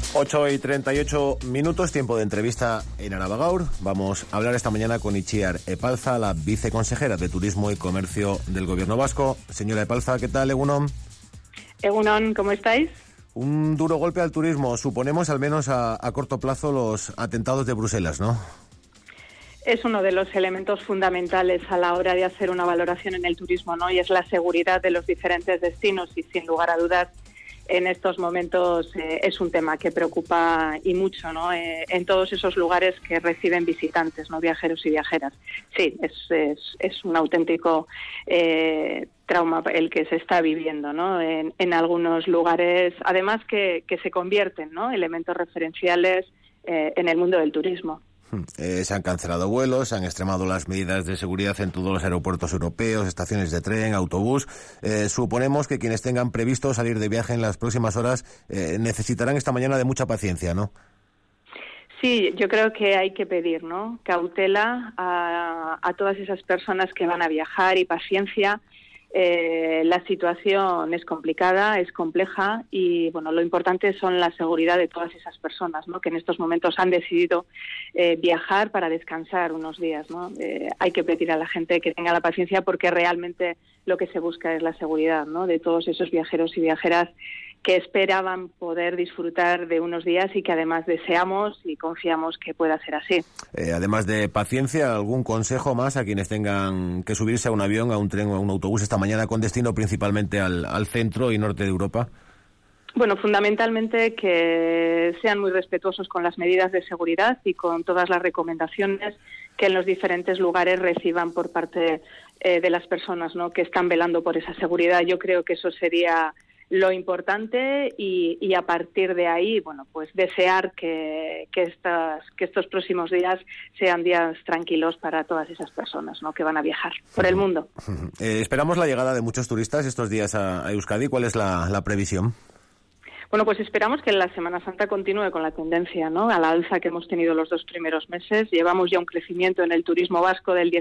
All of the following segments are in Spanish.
8:38, tiempo de entrevista en Araba Gaur. Vamos a hablar esta mañana con Itziar Epalza, la viceconsejera de Turismo y Comercio del Gobierno Vasco. Señora Epalza, ¿qué tal, Egunon? Egunon, ¿cómo estáis? Un duro golpe al turismo, suponemos, al menos a corto plazo, los atentados de Bruselas, ¿no? Es uno de los elementos fundamentales a la hora de hacer una valoración en el turismo, ¿no? Y es la seguridad de los diferentes destinos y, sin lugar a dudas, en estos momentos es un tema que preocupa y mucho, ¿no? En todos esos lugares que reciben visitantes, ¿no? Viajeros y viajeras. Sí, es un auténtico trauma el que se está viviendo, ¿no? En algunos lugares, además que se convierten, ¿no? Elementos referenciales en el mundo del turismo. Se han cancelado vuelos, se han extremado las medidas de seguridad en todos los aeropuertos europeos, estaciones de tren, autobús. Suponemos que quienes tengan previsto salir de viaje en las próximas horas necesitarán esta mañana de mucha paciencia, ¿no? Sí, yo creo que hay que pedir, ¿no? Cautela a todas esas personas que van a viajar y paciencia. La situación es complicada, es compleja y bueno, lo importante son la seguridad de todas esas personas, ¿no? Que en estos momentos han decidido viajar para descansar unos días, ¿no? Hay que pedir a la gente que tenga la paciencia porque realmente lo que se busca es la seguridad, ¿no? De todos esos viajeros y viajeras que esperaban poder disfrutar de unos días y que además deseamos y confiamos que pueda ser así. Además de paciencia, ¿algún consejo más a quienes tengan que subirse a un avión, a un tren o a un autobús esta mañana con destino principalmente al centro y norte de Europa? Bueno, fundamentalmente que sean muy respetuosos con las medidas de seguridad y con todas las recomendaciones que en los diferentes lugares reciban por parte de las personas, ¿no? Que están velando por esa seguridad. Yo creo que eso sería lo importante y a partir de ahí, bueno, pues desear que estos próximos días sean días tranquilos para todas esas personas, ¿no? Que van a viajar por el mundo. Esperamos la llegada de muchos turistas estos días a Euskadi. ¿Cuál es la previsión? Bueno, pues esperamos que en la Semana Santa continúe con la tendencia, ¿no? A la alza que hemos tenido los 2 primeros meses. Llevamos ya un crecimiento en el turismo vasco del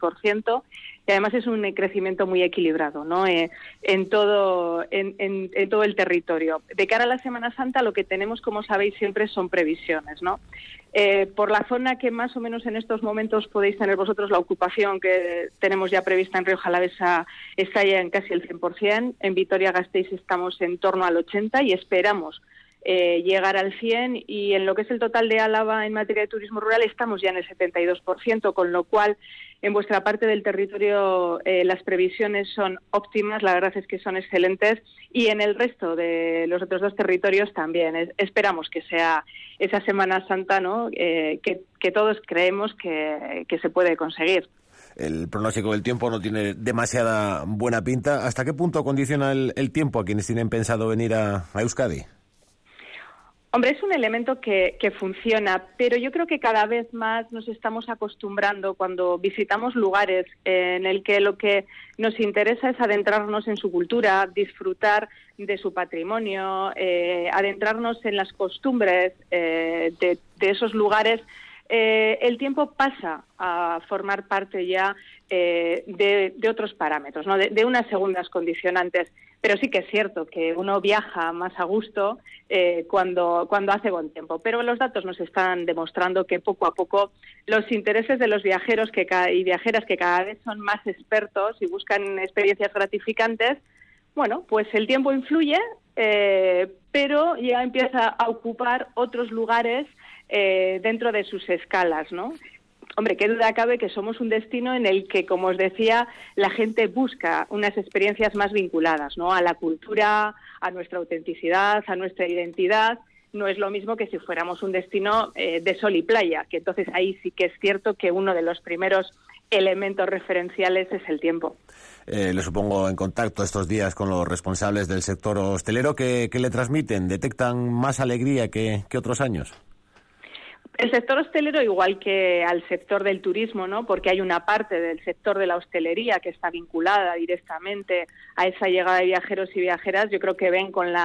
16% y además es un crecimiento muy equilibrado, ¿no? En todo el territorio. De cara a la Semana Santa, lo que tenemos, como sabéis, siempre son previsiones, ¿no? Por la zona que más o menos en estos momentos podéis tener vosotros, la ocupación que tenemos ya prevista en Rioja Alavesa está ya en casi el 100%, en Vitoria-Gasteiz estamos en torno al 80% y esperamos llegar al 100%, y en lo que es el total de Álava en materia de turismo rural estamos ya en el 72%, con lo cual en vuestra parte del territorio las previsiones son óptimas, la verdad es que son excelentes, y en el resto de los otros 2 territorios también. Esperamos que sea esa Semana Santa, ¿no? Que todos creemos que se puede conseguir. El pronóstico del tiempo no tiene demasiada buena pinta. ¿Hasta qué punto condiciona el tiempo a quienes tienen pensado venir a Euskadi? Hombre, es un elemento que funciona, pero yo creo que cada vez más nos estamos acostumbrando cuando visitamos lugares en el que lo que nos interesa es adentrarnos en su cultura, disfrutar de su patrimonio, adentrarnos en las costumbres de esos lugares. El tiempo pasa a formar parte ya de otros parámetros, ¿no? De unas segundas condicionantes. Pero sí que es cierto que uno viaja más a gusto cuando hace buen tiempo. Pero los datos nos están demostrando que poco a poco los intereses de los viajeros y viajeras que cada vez son más expertos y buscan experiencias gratificantes, bueno, pues el tiempo influye, pero ya empieza a ocupar otros lugares dentro de sus escalas, ¿no? Hombre, qué duda cabe que somos un destino en el que, como os decía, la gente busca unas experiencias más vinculadas, ¿no? A la cultura, a nuestra autenticidad, a nuestra identidad. No es lo mismo que si fuéramos un destino de sol y playa, que entonces ahí sí que es cierto que uno de los primeros elementos referenciales es el tiempo. Le supongo en contacto estos días con los responsables del sector hostelero. ¿Qué le transmiten? ¿Detectan más alegría que otros años? El sector hostelero, igual que al sector del turismo, ¿no? Porque hay una parte del sector de la hostelería que está vinculada directamente a esa llegada de viajeros y viajeras, yo creo que ven con la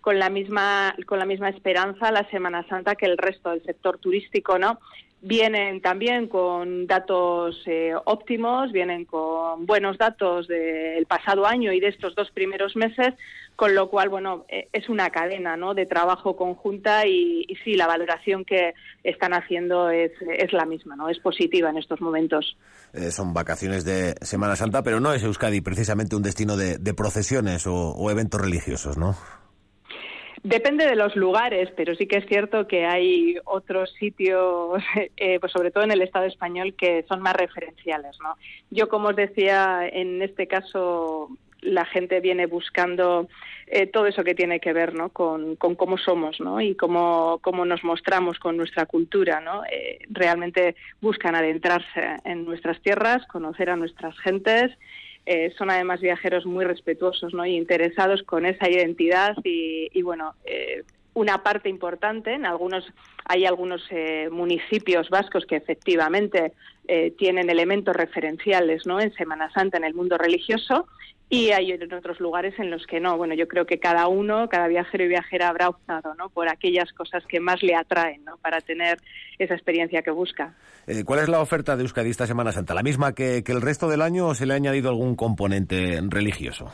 con la misma esperanza la Semana Santa que el resto del sector turístico, ¿no? Vienen también con datos óptimos, vienen con buenos datos del pasado año y de estos 2 primeros meses, con lo cual, bueno, es una cadena, ¿no?, de trabajo conjunta y sí, la valoración que están haciendo es la misma, ¿no?, es positiva en estos momentos. Son vacaciones de Semana Santa, pero no es Euskadi precisamente un destino de procesiones o eventos religiosos, ¿no? Depende de los lugares, pero sí que es cierto que hay otros sitios, pues sobre todo en el Estado español, que son más referenciales, ¿no? Yo, como os decía, en este caso la gente viene buscando todo eso que tiene que ver, ¿no?, con cómo somos, ¿no?, y cómo nos mostramos con nuestra cultura, ¿no? Realmente buscan adentrarse en nuestras tierras, conocer a nuestras gentes. Son además viajeros muy respetuosos, ¿no?, y interesados con esa identidad y bueno, una parte importante, hay algunos municipios vascos que efectivamente tienen elementos referenciales, ¿no?, en Semana Santa, en el mundo religioso, y hay en otros lugares en los que no. Bueno, yo creo que cada viajero y viajera habrá optado, ¿no?, por aquellas cosas que más le atraen, ¿no?, para tener esa experiencia que busca. ¿Cuál es la oferta de Euskadi esta Semana Santa? ¿La misma que el resto del año o se le ha añadido algún componente religioso?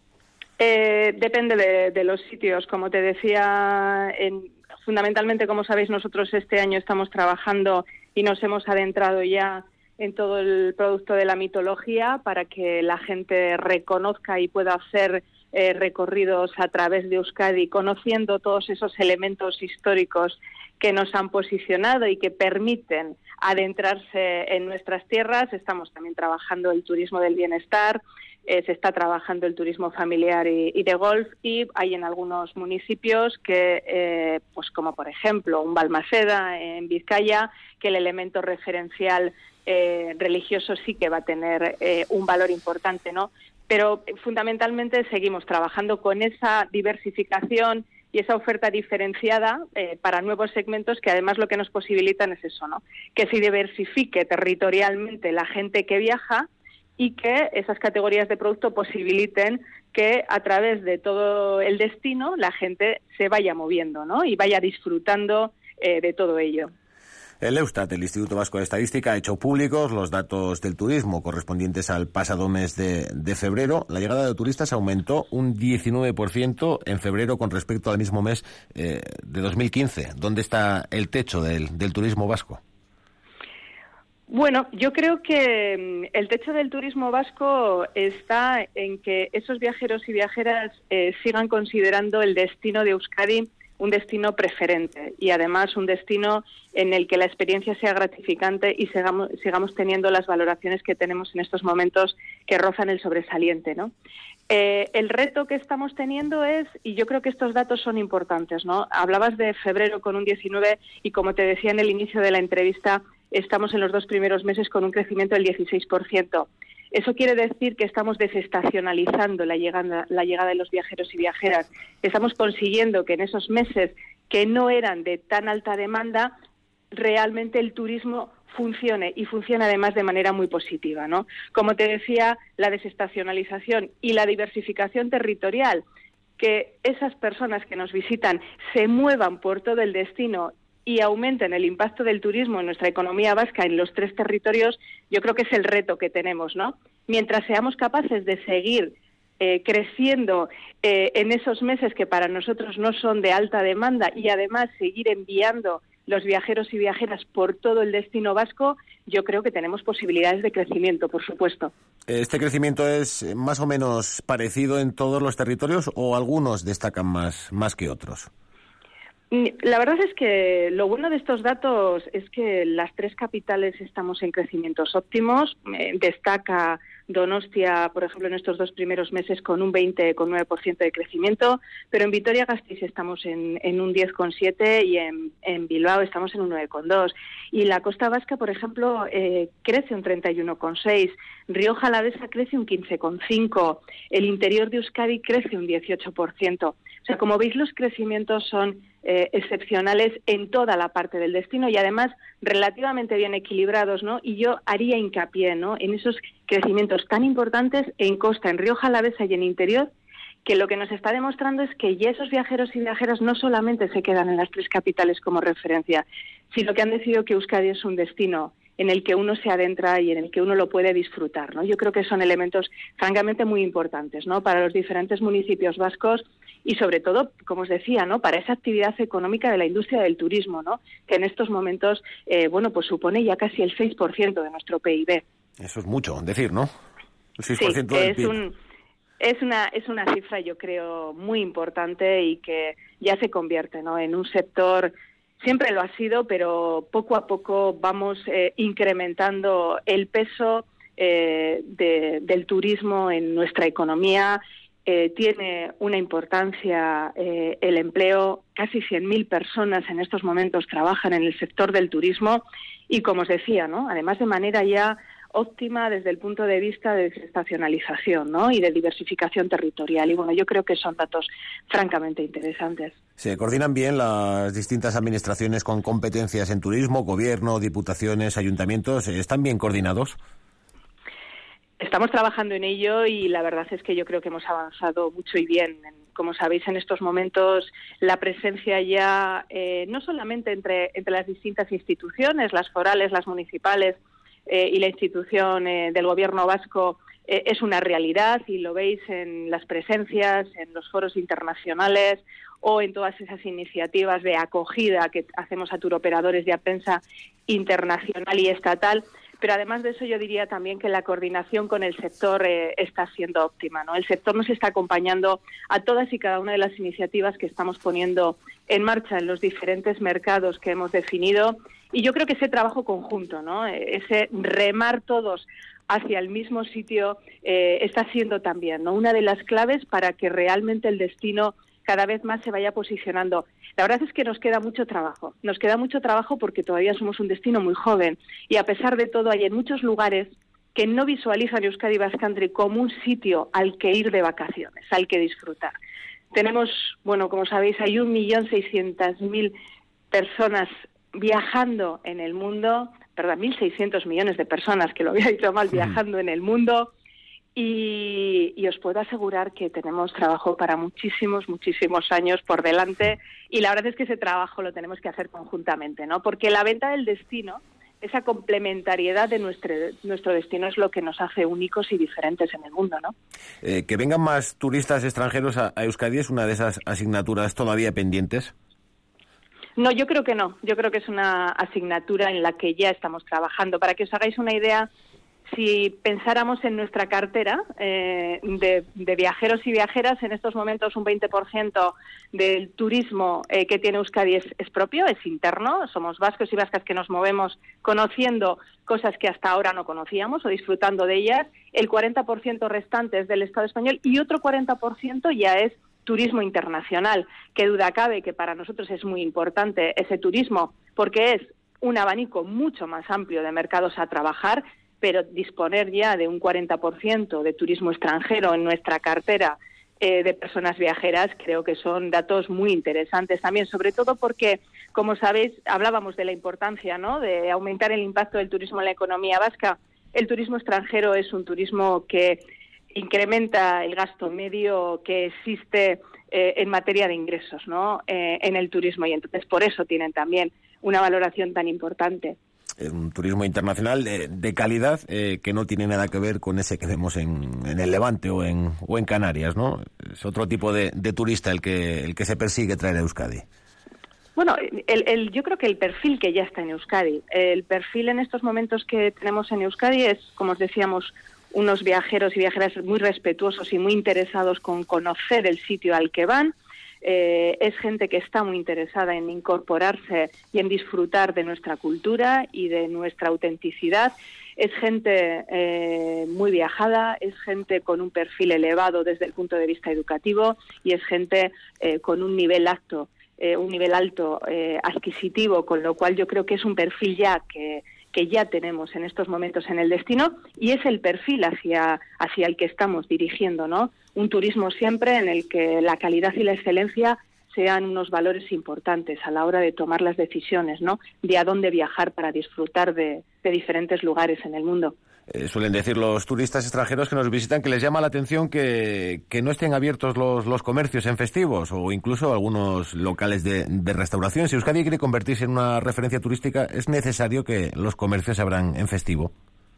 Depende de los sitios. Como te decía, fundamentalmente, como sabéis, nosotros este año estamos trabajando y nos hemos adentrado ya en todo el producto de la mitología para que la gente reconozca y pueda hacer recorridos a través de Euskadi, conociendo todos esos elementos históricos que nos han posicionado y que permiten adentrarse en nuestras tierras. Estamos también trabajando el turismo del bienestar, se está trabajando el turismo familiar y de golf, y hay en algunos municipios que, pues como por ejemplo un Balmaseda en Vizcaya, que el elemento referencial religioso sí que va a tener un valor importante, ¿no? Pero fundamentalmente seguimos trabajando con esa diversificación y esa oferta diferenciada para nuevos segmentos, que además lo que nos posibilitan es eso, ¿no?, que se diversifique territorialmente la gente que viaja y que esas categorías de producto posibiliten que a través de todo el destino la gente se vaya moviendo, ¿no?, y vaya disfrutando de todo ello. El Eustat, el Instituto Vasco de Estadística, ha hecho públicos los datos del turismo correspondientes al pasado mes de febrero. La llegada de turistas aumentó un 19% en febrero con respecto al mismo mes de 2015. ¿Dónde está el techo del turismo vasco? Bueno, yo creo que el techo del turismo vasco está en que esos viajeros y viajeras sigan considerando el destino de Euskadi un destino preferente y además un destino en el que la experiencia sea gratificante y sigamos teniendo las valoraciones que tenemos en estos momentos que rozan el sobresaliente, ¿no? El reto que estamos teniendo es, y yo creo que estos datos son importantes, ¿no? Hablabas de febrero con un 19 y, como te decía en el inicio de la entrevista, estamos en los 2 primeros meses con un crecimiento del 16%. Eso quiere decir que estamos desestacionalizando la llegada de los viajeros y viajeras. Estamos consiguiendo que en esos meses que no eran de tan alta demanda, realmente el turismo funcione y funciona además de manera muy positiva, ¿no? Como te decía, la desestacionalización y la diversificación territorial, que esas personas que nos visitan se muevan por todo el destino y aumenten el impacto del turismo en nuestra economía vasca en los 3 territorios, yo creo que es el reto que tenemos, ¿no? Mientras seamos capaces de seguir creciendo en esos meses que para nosotros no son de alta demanda y además seguir enviando los viajeros y viajeras por todo el destino vasco, yo creo que tenemos posibilidades de crecimiento, por supuesto. ¿Este crecimiento es más o menos parecido en todos los territorios o algunos destacan más que otros? La verdad es que lo bueno de estos datos es que las 3 capitales estamos en crecimientos óptimos. Destaca Donostia, por ejemplo, en estos 2 primeros meses con un 20,9% de crecimiento, pero en Vitoria-Gasteiz estamos en un 10,7% y en Bilbao estamos en un 9,2%. Y la Costa Vasca, por ejemplo, crece un 31,6%, Rioja Alavesa crece un 15,5%, el interior de Euskadi crece un 18%. O sea, como veis, los crecimientos son excepcionales en toda la parte del destino y además relativamente bien equilibrados, ¿no? Y yo haría hincapié, ¿no?, en esos crecimientos tan importantes en costa, en Rioja Alavesa y en interior, que lo que nos está demostrando es que ya esos viajeros y viajeras no solamente se quedan en las 3 capitales como referencia, sino que han decidido que Euskadi es un destino en el que uno se adentra y en el que uno lo puede disfrutar, ¿no? Yo creo que son elementos francamente muy importantes, ¿no?, para los diferentes municipios vascos y sobre todo, como os decía, ¿no?, para esa actividad económica de la industria del turismo, ¿no?, que en estos momentos, pues supone ya casi el 6% de nuestro PIB. Eso es mucho decir, ¿no? El 6% sí, del PIB. Es una cifra, yo creo, muy importante y que ya se convierte, ¿no?, en un sector. Siempre lo ha sido, pero poco a poco vamos incrementando el peso del turismo en nuestra economía. Tiene una importancia el empleo. Casi 100.000 personas en estos momentos trabajan en el sector del turismo y, como os decía, ¿no?, además de manera ya óptima desde el punto de vista de desestacionalización, ¿no?, y de diversificación territorial. Y bueno, yo creo que son datos francamente interesantes. ¿Se coordinan bien las distintas administraciones con competencias en turismo, gobierno, diputaciones, ayuntamientos? ¿Están bien coordinados? Estamos trabajando en ello y la verdad es que yo creo que hemos avanzado mucho y bien. Como sabéis, en estos momentos la presencia ya no solamente entre las distintas instituciones, las forales, las municipales, y la institución del gobierno vasco es una realidad y lo veis en las presencias, en los foros internacionales o en todas esas iniciativas de acogida que hacemos a turoperadores y a prensa internacional y estatal. Pero además de eso yo diría también que la coordinación con el sector está siendo óptima, ¿no? El sector nos está acompañando a todas y cada una de las iniciativas que estamos poniendo en marcha en los diferentes mercados que hemos definido. Y yo creo que ese trabajo conjunto, ¿no?, ese remar todos hacia el mismo sitio está siendo también, ¿no?, una de las claves para que realmente el destino cada vez más se vaya posicionando. La verdad es que nos queda mucho trabajo porque todavía somos un destino muy joven y a pesar de todo hay en muchos lugares que no visualizan Euskadi Basque Country como un sitio al que ir de vacaciones, al que disfrutar. Tenemos, bueno, como sabéis, hay 1.600.000 personas viajando en el mundo, 1.600 millones de personas, que lo había dicho mal, viajando en el mundo. Y os puedo asegurar que tenemos trabajo para muchísimos años por delante y la verdad es que ese trabajo lo tenemos que hacer conjuntamente, ¿no? Porque la venta del destino, esa complementariedad de nuestro destino es lo que nos hace únicos y diferentes en el mundo, ¿no? Que vengan más turistas extranjeros a Euskadi es una de esas asignaturas todavía pendientes. No, yo creo que no. Yo creo que es una asignatura en la que ya estamos trabajando. Para que os hagáis una idea, si pensáramos en nuestra cartera de viajeros y viajeras, en estos momentos un 20% del turismo que tiene Euskadi es propio, es interno. Somos vascos y vascas que nos movemos conociendo cosas que hasta ahora no conocíamos o disfrutando de ellas. El 40% restante es del Estado español y otro 40% ya es turismo internacional. Qué duda cabe que para nosotros es muy importante ese turismo porque es un abanico mucho más amplio de mercados a trabajar, pero disponer ya de un 40% de turismo extranjero en nuestra cartera de personas viajeras creo que son datos muy interesantes también, sobre todo porque, como sabéis, hablábamos de la importancia, ¿no?, de aumentar el impacto del turismo en la economía vasca. El turismo extranjero es un turismo que incrementa el gasto medio que existe en materia de ingresos, ¿no?, en el turismo y entonces por eso tienen también una valoración tan importante. Un turismo internacional de calidad que no tiene nada que ver con ese que vemos en el Levante o en Canarias, ¿no? Es otro tipo de turista el que se persigue traer a Euskadi. Bueno, yo creo que el perfil que ya está en Euskadi, el perfil en estos momentos que tenemos en Euskadi es, como os decíamos, unos viajeros y viajeras muy respetuosos y muy interesados con conocer el sitio al que van. Es gente que está muy interesada en incorporarse y en disfrutar de nuestra cultura y de nuestra autenticidad. Es gente muy viajada, es gente con un perfil elevado desde el punto de vista educativo y es gente con un nivel alto adquisitivo, con lo cual yo creo que es un perfil ya que ya tenemos en estos momentos en el destino y es el perfil hacia el que estamos dirigiendo, ¿no? Un turismo siempre en el que la calidad y la excelencia sean unos valores importantes a la hora de tomar las decisiones, ¿no?, de a dónde viajar para disfrutar de diferentes lugares en el mundo. Suelen decir los turistas extranjeros que nos visitan que les llama la atención que no estén abiertos los comercios en festivos o incluso algunos locales de restauración. Si Euskadi quiere convertirse en una referencia turística, ¿es necesario que los comercios se abran en festivo?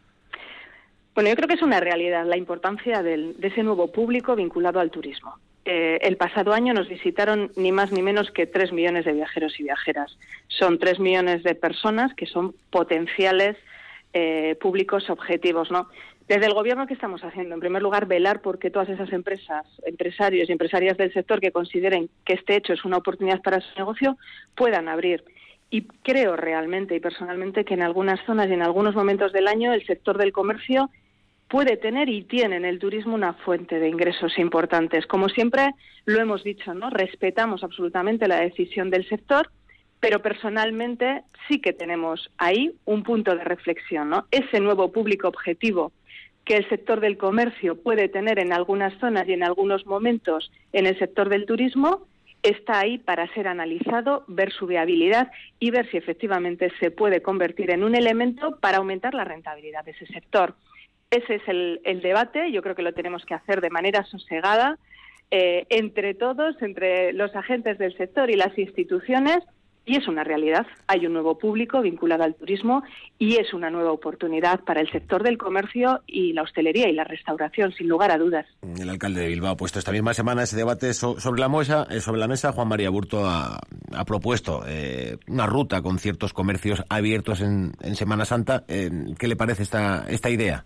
Bueno, yo creo que es una realidad la importancia de ese nuevo público vinculado al turismo. El pasado año nos visitaron ni más ni menos que 3 millones de viajeros y viajeras. Son 3 millones de personas que son potenciales públicos objetivos, ¿no? Desde el Gobierno, ¿qué estamos haciendo? En primer lugar, velar por que todas esas empresas, empresarios y empresarias del sector que consideren que este hecho es una oportunidad para su negocio, puedan abrir. Y creo realmente y personalmente que en algunas zonas y en algunos momentos del año el sector del comercio puede tener y tiene en el turismo una fuente de ingresos importantes. Como siempre lo hemos dicho, ¿no? Respetamos absolutamente la decisión del sector, pero personalmente sí que tenemos ahí un punto de reflexión, ¿no? Ese nuevo público objetivo que el sector del comercio puede tener en algunas zonas y en algunos momentos en el sector del turismo está ahí para ser analizado, ver su viabilidad y ver si efectivamente se puede convertir en un elemento para aumentar la rentabilidad de ese sector. Ese es el debate, yo creo que lo tenemos que hacer de manera sosegada, entre todos, entre los agentes del sector y las instituciones, y es una realidad. Hay un nuevo público vinculado al turismo y es una nueva oportunidad para el sector del comercio y la hostelería y la restauración, sin lugar a dudas. El alcalde de Bilbao ha puesto esta misma semana ese debate sobre la mesa. Juan María Aburto ha propuesto una ruta con ciertos comercios abiertos en Semana Santa. ¿Qué le parece esta idea?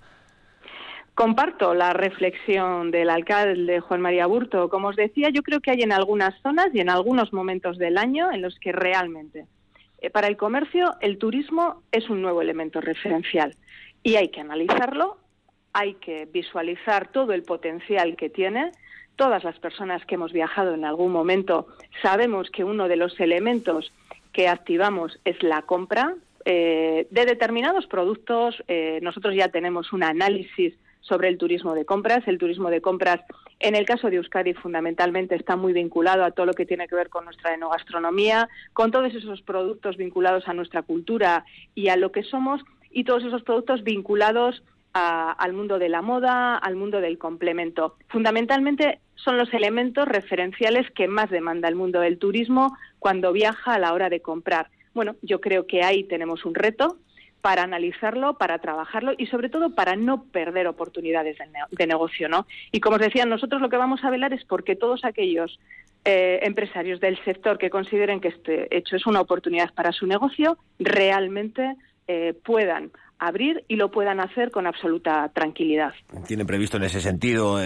Comparto la reflexión del alcalde Juan María Aburto. Como os decía, yo creo que hay en algunas zonas y en algunos momentos del año en los que realmente para el comercio el turismo es un nuevo elemento referencial y hay que analizarlo, hay que visualizar todo el potencial que tiene. Todas las personas que hemos viajado en algún momento sabemos que uno de los elementos que activamos es la compra de determinados productos. Nosotros ya tenemos un análisis sobre el turismo de compras. El turismo de compras, en el caso de Euskadi, fundamentalmente está muy vinculado a todo lo que tiene que ver con nuestra enogastronomía, con todos esos productos vinculados a nuestra cultura y a lo que somos, y todos esos productos vinculados al mundo de la moda, al mundo del complemento. Fundamentalmente son los elementos referenciales que más demanda el mundo del turismo cuando viaja a la hora de comprar. Bueno, yo creo que ahí tenemos un reto para analizarlo, para trabajarlo y sobre todo para no perder oportunidades de negocio, ¿no? Y como os decía, nosotros lo que vamos a velar es porque todos aquellos empresarios del sector que consideren que este hecho es una oportunidad para su negocio, realmente puedan abrir y lo puedan hacer con absoluta tranquilidad. ¿Tiene previsto en ese sentido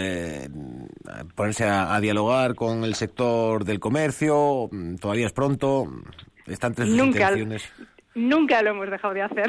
ponerse a dialogar con el sector del comercio? ¿Todavía es pronto? ¿Están entre sus intenciones? Nunca lo hemos dejado de hacer.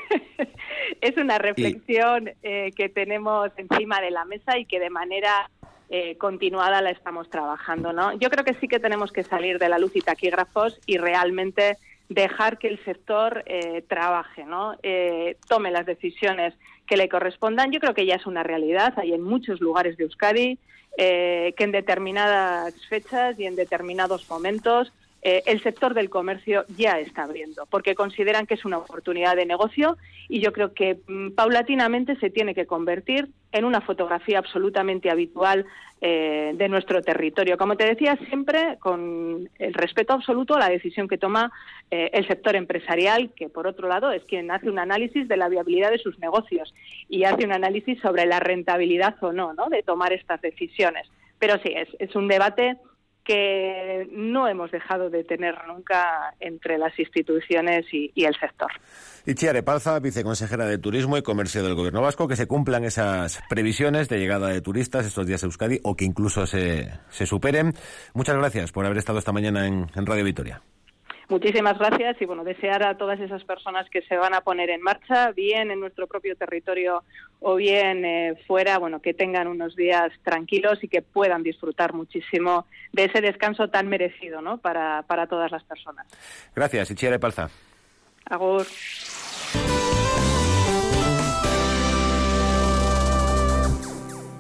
Es una reflexión que tenemos encima de la mesa y que de manera continuada la estamos trabajando, ¿no? Yo creo que sí que tenemos que salir de la luz y taquígrafos y realmente dejar que el sector trabaje, ¿no? Tome las decisiones que le correspondan. Yo creo que ya es una realidad. Hay en muchos lugares de Euskadi que en determinadas fechas y en determinados momentos el sector del comercio ya está abriendo, porque consideran que es una oportunidad de negocio y yo creo que paulatinamente se tiene que convertir en una fotografía absolutamente habitual de nuestro territorio. Como te decía, siempre con el respeto absoluto a la decisión que toma el sector empresarial, que por otro lado es quien hace un análisis de la viabilidad de sus negocios y hace un análisis sobre la rentabilidad o no, de tomar estas decisiones. Pero sí, es un debate que no hemos dejado de tener nunca entre las instituciones y el sector. Itziar Epalza, viceconsejera de Turismo y Comercio del Gobierno Vasco, que se cumplan esas previsiones de llegada de turistas estos días a Euskadi o que incluso se superen. Muchas gracias por haber estado esta mañana en Radio Vitoria. Muchísimas gracias y desear a todas esas personas que se van a poner en marcha, bien en nuestro propio territorio o bien fuera, que tengan unos días tranquilos y que puedan disfrutar muchísimo de ese descanso tan merecido, ¿no? para todas las personas. Gracias, Itziar Epalza. Agur.